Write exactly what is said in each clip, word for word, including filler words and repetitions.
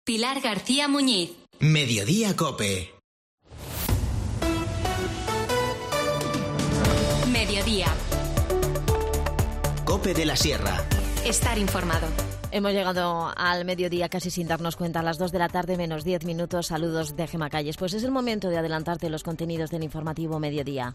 Pilar García Muñiz. Mediodía COPE. Mediodía. COPE de la Sierra. Estar informado. Hemos llegado al mediodía casi sin darnos cuenta, a las dos de la tarde menos diez minutos. Saludos de Gemma Calles. Pues es el momento de adelantarte los contenidos del informativo Mediodía.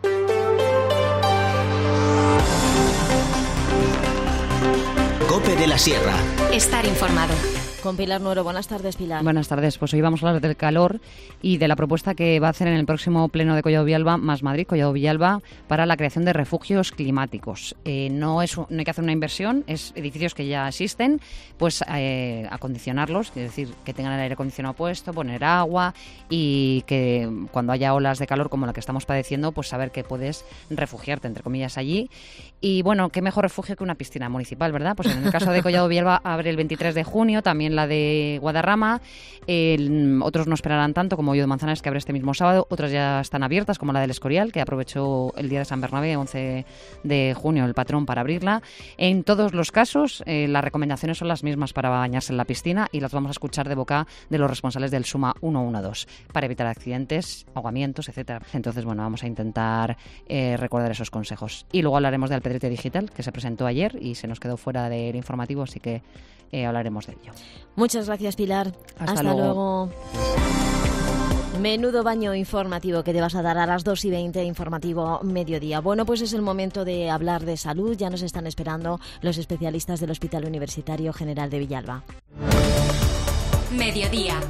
COPE de la Sierra. Estar informado. Con Pilar Nuero. Buenas tardes, Pilar. Buenas tardes. Pues hoy vamos a hablar del calor y de la propuesta que va a hacer en el próximo pleno de Collado Villalba, más Madrid, Collado Villalba, para la creación de refugios climáticos. Eh, no, es, no hay que hacer una inversión, es edificios que ya existen, pues eh, acondicionarlos, es decir, que tengan el aire acondicionado puesto, poner agua y que cuando haya olas de calor como la que estamos padeciendo, pues saber que puedes refugiarte, entre comillas, allí. Y bueno, qué mejor refugio que una piscina municipal, ¿verdad? Pues en el caso de Collado Villalba abre el veintitrés de junio, también la de Guadarrama. El, otros no esperarán tanto, como Hoyo de Manzanares, que abre este mismo sábado. Otras ya están abiertas, como la del Escorial, que aprovechó el día de San Bernabé, once de junio, el patrón, para abrirla. En todos los casos, eh, las recomendaciones son las mismas para bañarse en la piscina y las vamos a escuchar de boca de los responsables del SUMA ciento doce, para evitar accidentes, ahogamientos, etcétera. Entonces, bueno, vamos a intentar eh, recordar esos consejos. Y luego hablaremos de Alpedrete Digital, que se presentó ayer y se nos quedó fuera del informativo, así que eh, hablaremos de ello. Muchas gracias, Pilar. Hasta, Hasta luego. luego. Menudo baño informativo que te vas a dar a las dos y veinte, informativo Mediodía. Bueno, pues es el momento de hablar de salud. Ya nos están esperando los especialistas del Hospital Universitario General de Villalba. Mediodía.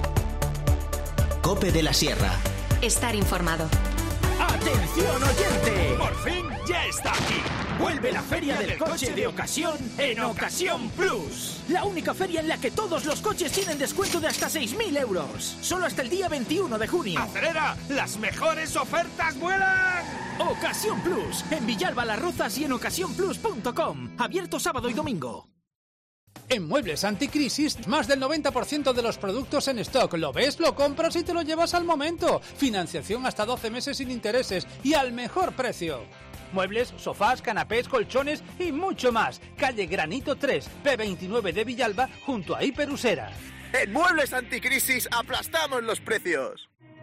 COPE de la Sierra. Estar informado. ¡Atención, oyente! ¡Por fin ya está aquí! Vuelve la Feria del Coche de Ocasión en Ocasión Plus. La única feria en la que todos los coches tienen descuento de hasta seis mil euros. Solo hasta el día veintiuno de junio. ¡Acelera! ¡Las mejores ofertas vuelan! Ocasión Plus. En Villalba Las Rozas y en ocasión plus punto com. Abierto sábado y domingo. En Muebles Anticrisis, más del noventa por ciento de los productos en stock. Lo ves, lo compras y te lo llevas al momento. Financiación hasta doce meses sin intereses y al mejor precio. Muebles, sofás, canapés, colchones y mucho más. Calle Granito tres, P veintinueve de Villalba, junto a Hiperusera. En Muebles Anticrisis aplastamos los precios.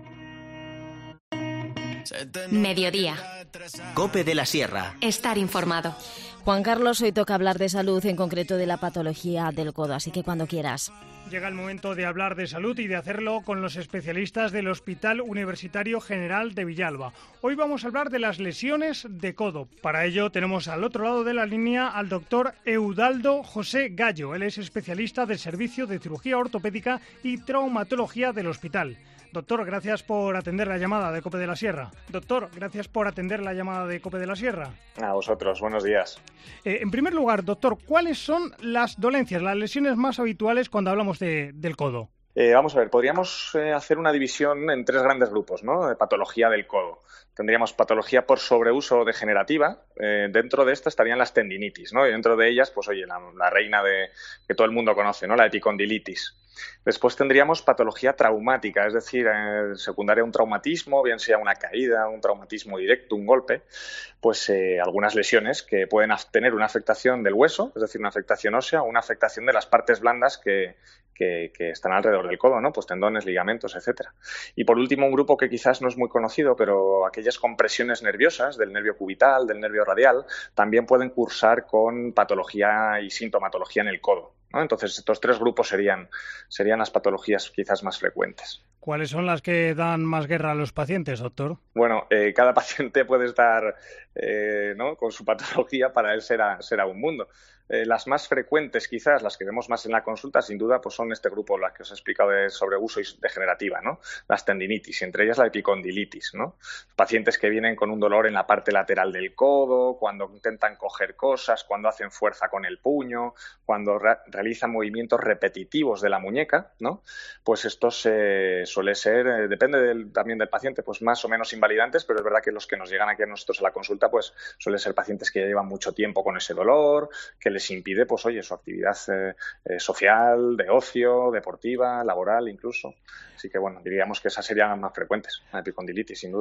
Mediodía. COPE de la Sierra. Estar informado. Juan Carlos, hoy toca hablar de salud, en concreto de la patología del codo, así que cuando quieras. Llega el momento de hablar de salud y de hacerlo con los especialistas del Hospital Universitario General de Villalba. Hoy vamos a hablar de las lesiones de codo. Para ello tenemos al otro lado de la línea al doctor Eudaldo José Gallo. Él es especialista del Servicio de Cirugía Ortopédica y Traumatología del hospital. Doctor, gracias por atender la llamada de COPE de la Sierra. Doctor, gracias por atender la llamada de COPE de la Sierra. A vosotros, buenos días. Eh, en primer lugar, doctor, ¿cuáles son las dolencias, las lesiones más habituales cuando hablamos de, del codo? Eh, vamos a ver, podríamos eh, hacer una división en tres grandes grupos, ¿no? De patología del codo. Tendríamos patología por sobreuso degenerativa. Eh, dentro de esta estarían las tendinitis, ¿no? Y dentro de ellas, pues oye, la, la reina de que todo el mundo conoce, ¿no? La epicondilitis. Después tendríamos patología traumática, es decir, eh, secundaria a un traumatismo, bien sea una caída, un traumatismo directo, un golpe, pues eh, algunas lesiones que pueden tener una afectación del hueso, es decir, una afectación ósea, o una afectación de las partes blandas que, que, que están alrededor del codo, ¿no? Pues tendones, ligamentos, etcétera. Y por último, un grupo que quizás no es muy conocido, pero aquellas compresiones nerviosas del nervio cubital, del nervio radial, también pueden cursar con patología y sintomatología en el codo, ¿no? Entonces, estos tres grupos serían, serían las patologías quizás más frecuentes. ¿Cuáles son las que dan más guerra a los pacientes, doctor? Bueno, eh, cada paciente puede estar eh, ¿no? con su patología, para él será, será un mundo. Eh, las más frecuentes, quizás, las que vemos más en la consulta, sin duda, pues son este grupo, las que os he explicado, de sobreuso y degenerativa, ¿no? Las tendinitis, entre ellas la epicondilitis, ¿no? Pacientes que vienen con un dolor en la parte lateral del codo, cuando intentan coger cosas, cuando hacen fuerza con el puño, cuando re- realizan movimientos repetitivos de la muñeca, ¿no? Pues estos eh, suele ser, eh, depende del, también del paciente, pues más o menos invalidantes, pero es verdad que los que nos llegan aquí a nosotros a la consulta, pues suelen ser pacientes que ya llevan mucho tiempo con ese dolor, que les impide, pues oye, su actividad eh, eh, social, de ocio, deportiva, laboral incluso. Así que bueno, diríamos que esas serían las más frecuentes, la epicondilitis, sin duda.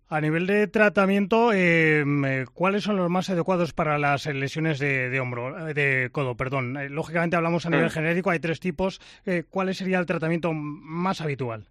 A nivel de tratamiento, eh, ¿cuáles son los más adecuados para las lesiones de, de hombro, de codo, perdón? Eh, lógicamente hablamos a nivel mm. genérico, hay tres tipos. Eh, ¿Cuál sería el tratamiento más habitual?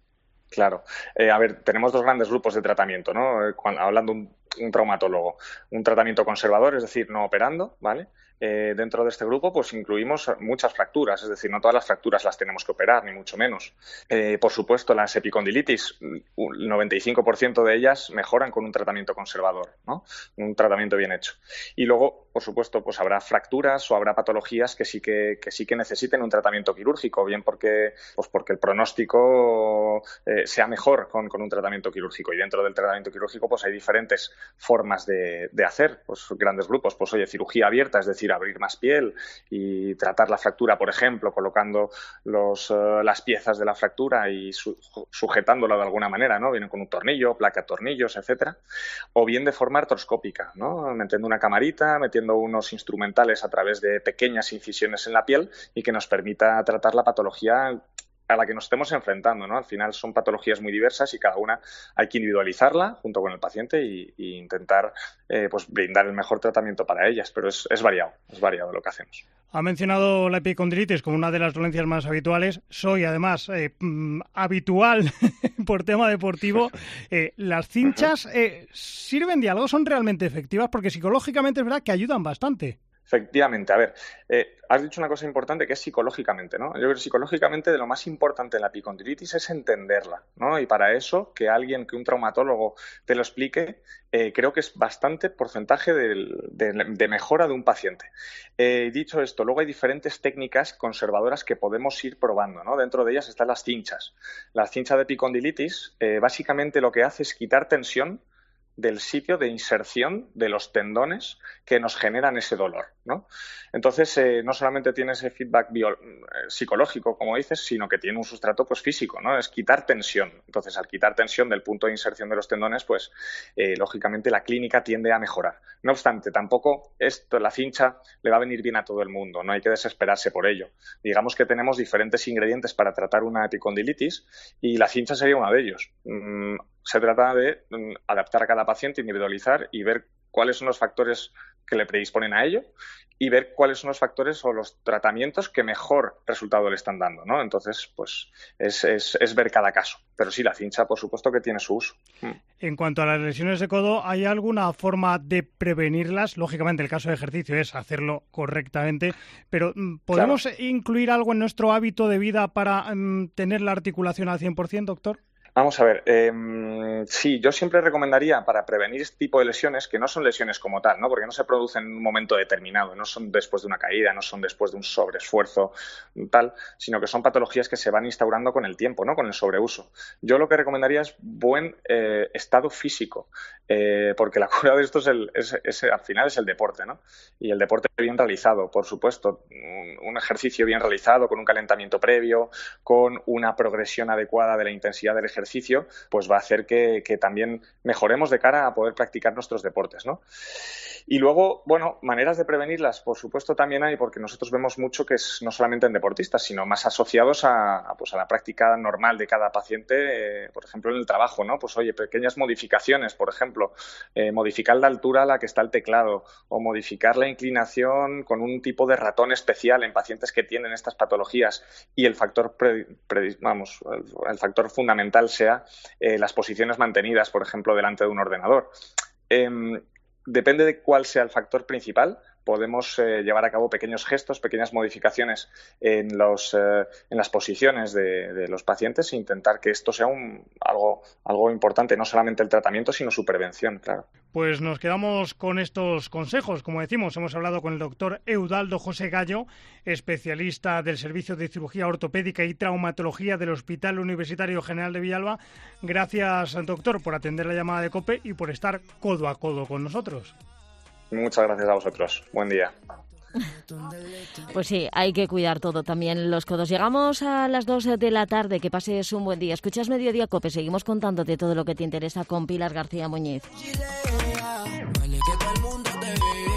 Claro. Eh, a ver, tenemos dos grandes grupos de tratamiento, ¿no? Cuando, hablando un, un traumatólogo, un tratamiento conservador, es decir, no operando, ¿vale? Eh, dentro de este grupo pues incluimos muchas fracturas, es decir, no todas las fracturas las tenemos que operar, ni mucho menos. Eh, por supuesto, las epicondilitis, el noventa y cinco por ciento de ellas mejoran con un tratamiento conservador, ¿no? Un tratamiento bien hecho. Y luego, por supuesto, pues habrá fracturas o habrá patologías que sí que, que sí que necesiten un tratamiento quirúrgico, bien porque, pues porque el pronóstico eh, sea mejor con, con un tratamiento quirúrgico. Y dentro del tratamiento quirúrgico pues hay diferentes formas de, de hacer, pues grandes grupos, pues oye, cirugía abierta, es decir, abrir más piel y tratar la fractura, por ejemplo, colocando los, uh, las piezas de la fractura y su, sujetándola de alguna manera, ¿no? Vienen con un tornillo, placa de tornillos, etcétera. O bien de forma artroscópica, ¿no? Metiendo una camarita, metiendo unos instrumentales a través de pequeñas incisiones en la piel y que nos permita tratar la patología a la que nos estemos enfrentando, ¿no? Al final son patologías muy diversas y cada una hay que individualizarla junto con el paciente y, y intentar eh, pues brindar el mejor tratamiento para ellas, pero es, es variado, es variado lo que hacemos. Ha mencionado la epicondilitis como una de las dolencias más habituales. Soy, además, eh, habitual por tema deportivo. Eh, ¿Las cinchas eh, sirven de algo? ¿Son realmente efectivas? Porque psicológicamente es verdad que ayudan bastante. Efectivamente, a ver, eh, has dicho una cosa importante que es psicológicamente, ¿no? Yo creo que psicológicamente de lo más importante en la epicondilitis es entenderla, ¿no? Y para eso, que alguien, que un traumatólogo te lo explique, eh, creo que es bastante porcentaje de, de, de mejora de un paciente. Eh, dicho esto, luego hay diferentes técnicas conservadoras que podemos ir probando, ¿no? Dentro de ellas están las cinchas. La cincha de epicondilitis, eh, básicamente lo que hace es quitar tensión del sitio de inserción de los tendones que nos generan ese dolor, ¿no? Entonces, eh, no solamente tiene ese feedback bio, eh, psicológico, como dices, sino que tiene un sustrato pues físico, ¿no? Es quitar tensión. Entonces, al quitar tensión del punto de inserción de los tendones, pues, eh, lógicamente, la clínica tiende a mejorar. No obstante, tampoco esto, la cincha le va a venir bien a todo el mundo, no hay que desesperarse por ello. Digamos que tenemos diferentes ingredientes para tratar una epicondilitis y la cincha sería uno de ellos. Mm, Se trata de adaptar a cada paciente, individualizar y ver cuáles son los factores que le predisponen a ello y ver cuáles son los factores o los tratamientos que mejor resultado le están dando, ¿no? Entonces, pues es, es, es ver cada caso. Pero sí, la cincha, por supuesto que tiene su uso. En cuanto a las lesiones de codo, ¿hay alguna forma de prevenirlas? Lógicamente, el caso de ejercicio es hacerlo correctamente, pero ¿podemos claro. incluir algo en nuestro hábito de vida para um, tener la articulación al cien por ciento, doctor? Vamos a ver, eh, sí, yo siempre recomendaría para prevenir este tipo de lesiones, que no son lesiones como tal, ¿no? Porque no se producen en un momento determinado, no son después de una caída, no son después de un sobreesfuerzo tal, sino que son patologías que se van instaurando con el tiempo, ¿no? Con el sobreuso. Yo lo que recomendaría es buen eh, estado físico, eh, porque la cura de esto es, el, es, es, al final es el deporte, ¿no? Y el deporte bien realizado, por supuesto, un, un ejercicio bien realizado, con un calentamiento previo, con una progresión adecuada de la intensidad del ejercicio, pues va a hacer que, que también mejoremos de cara a poder practicar nuestros deportes, ¿no? Y luego, bueno, maneras de prevenirlas, por supuesto también hay, porque nosotros vemos mucho que es no solamente en deportistas, sino más asociados a, a, pues a la práctica normal de cada paciente, eh, por ejemplo, en el trabajo, ¿no? Pues oye, pequeñas modificaciones, por ejemplo, eh, modificar la altura a la que está el teclado o modificar la inclinación con un tipo de ratón especial en pacientes que tienen estas patologías y el factor, pre, pre, vamos, el, el factor fundamental sea eh, las posiciones mantenidas, por ejemplo, delante de un ordenador. Eh, depende de cuál sea el factor principal, podemos eh, llevar a cabo pequeños gestos, pequeñas modificaciones en, los, eh, en las posiciones de, de los pacientes e intentar que esto sea un, algo, algo importante, no solamente el tratamiento, sino su prevención, claro. Pues nos quedamos con estos consejos. Como decimos, hemos hablado con el doctor Eudaldo José Gallo, especialista del Servicio de Cirugía Ortopédica y Traumatología del Hospital Universitario General de Villalba. Gracias, doctor, por atender la llamada de COPE y por estar codo a codo con nosotros. Muchas gracias a vosotros. Buen día. Pues sí, hay que cuidar todo, también los codos. Llegamos a las dos de la tarde, que pases un buen día. Escuchas Mediodía COPE, seguimos contándote todo lo que te interesa con Pilar García Muñiz.